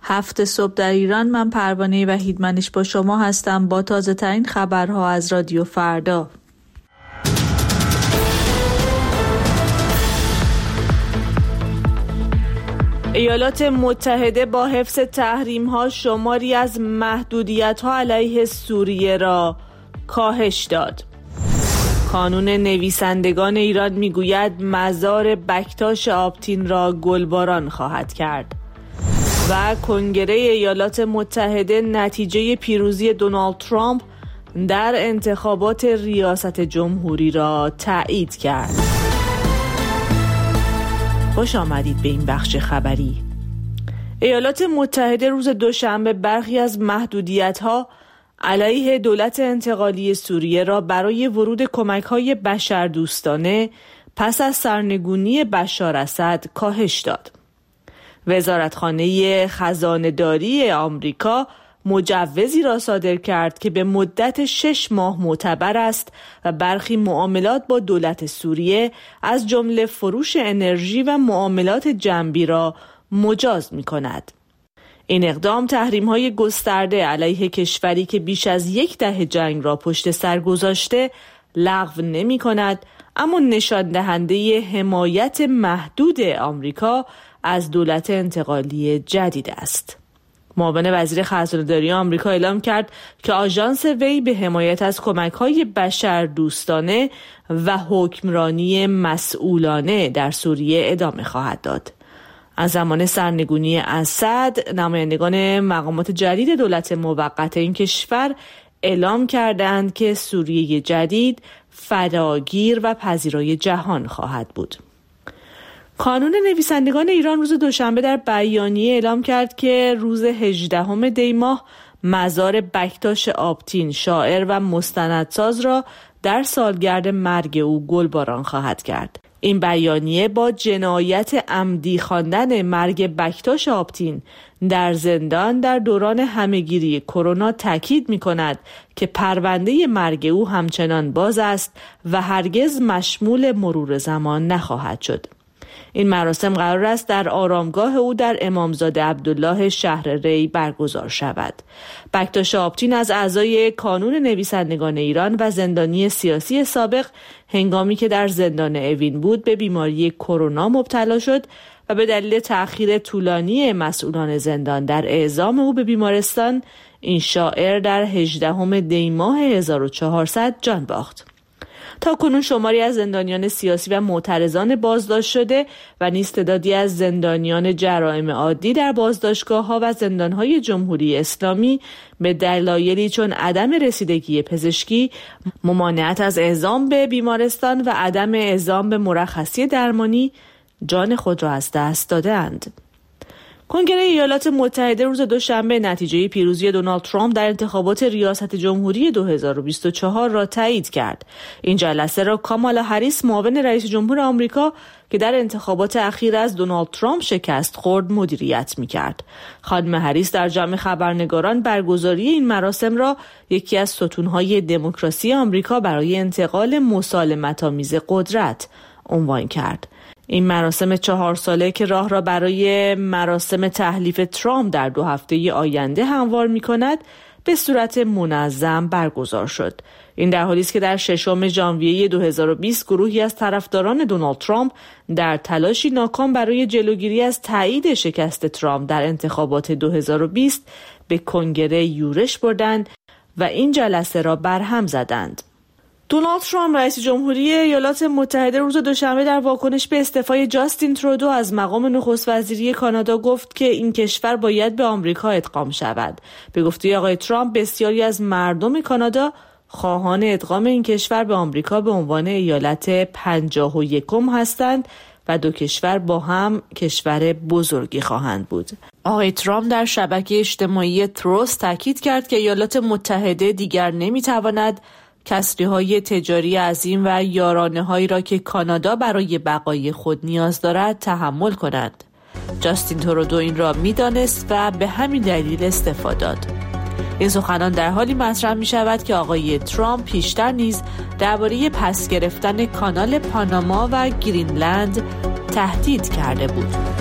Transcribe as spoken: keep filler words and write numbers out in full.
هفت صبح در ایران. من پروانه وحیدمنش با شما هستم با تازه ترین خبرها از رادیو فردا. ایالات متحده با حفظ تحریم‌ها شماری از محدودیت‌ها علیه سوریه را کاهش داد. کانون نویسندگان ایران میگوید مزار بکتاش آبتین را گلباران خواهد کرد. و کنگره ایالات متحده نتیجه پیروزی دونالد ترامپ در انتخابات ریاست جمهوری را تایید کرد. خوش آمدید به این بخش خبری. ایالات متحده روز دوشنبه برخی از محدودیت‌ها علیه دولت انتقالی سوریه را برای ورود کمک‌های بشردوستانه پس از سرنگونی بشار اسد کاهش داد. وزارتخانه خزانه‌داری آمریکا مجوزی را صادر کرد که به مدت شش ماه معتبر است و برخی معاملات با دولت سوریه از جمله فروش انرژی و معاملات جنبی را مجاز می‌کند. این اقدام تحریم‌های گسترده علیه کشوری که بیش از یک دهه جنگ را پشت سر گذاشته لغو نمی‌کند، اما نشان دهنده حمایت محدود آمریکا از دولت انتقالی جدید است. معاون وزیر خزانه‌داری آمریکا اعلام کرد که آژانس وی به حمایت از کمک‌های بشردوستانه و حکمرانی مسئولانه در سوریه ادامه خواهد داد. از زمان سرنگونی اسد، نمایندگان مقامات جدید دولت موقت این کشور اعلام کردند که سوریه جدید فراگیر و پذیرای جهان خواهد بود. کانون نویسندگان ایران روز دوشنبه در بیانیه اعلام کرد که روز هجدهم دی ماه مزار بکتاش آبتین، شاعر و مستندساز را در سالگرد مرگ او گلباران خواهد کرد. این بیانیه با جنایت عمدی خواندن مرگ بکتاش آبتین در زندان در دوران همهگیری کرونا تاکید می‌کند که پرونده مرگ او همچنان باز است و هرگز مشمول مرور زمان نخواهد شد. این مراسم قرار است در آرامگاه او در امامزاده عبدالله شهر ری برگزار شود. بکتاش آبتین از اعضای کانون نویسندگان ایران و زندانی سیاسی سابق هنگامی که در زندان اوین بود به بیماری کرونا مبتلا شد و به دلیل تأخیر طولانی مسئولان زندان در اعزام او به بیمارستان، این شاعر در هجدهم دی ماه هزار و چهارصد جان باخت. تا کنون شماری از زندانیان سیاسی و معترضان بازداشت شده و نیز تعدادی از زندانیان جرایم عادی در بازداشتگاه‌ها و زندان‌های جمهوری اسلامی به دلایلی چون عدم رسیدگی پزشکی، ممانعت از اعزام به بیمارستان و عدم اعزام به مرخصی درمانی جان خود را از دست داده‌اند. کنگره ایالات متحده روز دوشنبه نتیجه پیروزی دونالد ترامپ در انتخابات ریاست جمهوری دو هزار و بیست و چهار را تایید کرد. این جلسه را کامالا هریس، معاون رئیس جمهور آمریکا که در انتخابات اخیر از دونالد ترامپ شکست خورد، مدیریت می‌کرد. خانم هریس در جمع خبرنگاران برگزاری این مراسم را یکی از ستون‌های دموکراسی آمریکا برای انتقال مسالمت‌آمیز قدرت عنوان کرد. این مراسم چهار ساله که راه را برای مراسم تحلیف ترامپ در دو هفته آینده هموار می کند به صورت منظم برگزار شد. این در حالی است که در ششم ژانویه دو هزار و بیست گروهی از طرفداران دونالد ترامپ در تلاشی ناکام برای جلوگیری از تایید شکست ترامپ در انتخابات دو هزار و بیست به کنگره یورش بردند و این جلسه را برهم زدند. دونالد ترامپ رئیس جمهوری ایالات متحده روز دوشنبه در واکنش به استعفای جاستین ترودو از مقام نخست وزیری کانادا گفت که این کشور باید به آمریکا ادغام شود. به گفته آقای ترامپ بسیاری از مردم کانادا خواهان ادغام این کشور به آمریکا به عنوان ایالت پنجاه و یکم هستند و دو کشور با هم کشور بزرگی خواهند بود. آقای ترامپ در شبکه اجتماعی تروس تاکید کرد که ایالات متحده دیگر نمیتواند کسری‌های تجاری عظیم و یارانه‌هایی را که کانادا برای بقای خود نیاز دارد تحمل کند. جاستین ترودو این را می‌دانست و به همین دلیل استعفا داد. این سخنان در حالی مطرح می‌شود که آقای ترامپ پیشتر نیز درباره پس گرفتن کانال پاناما و گرینلند تهدید کرده بود.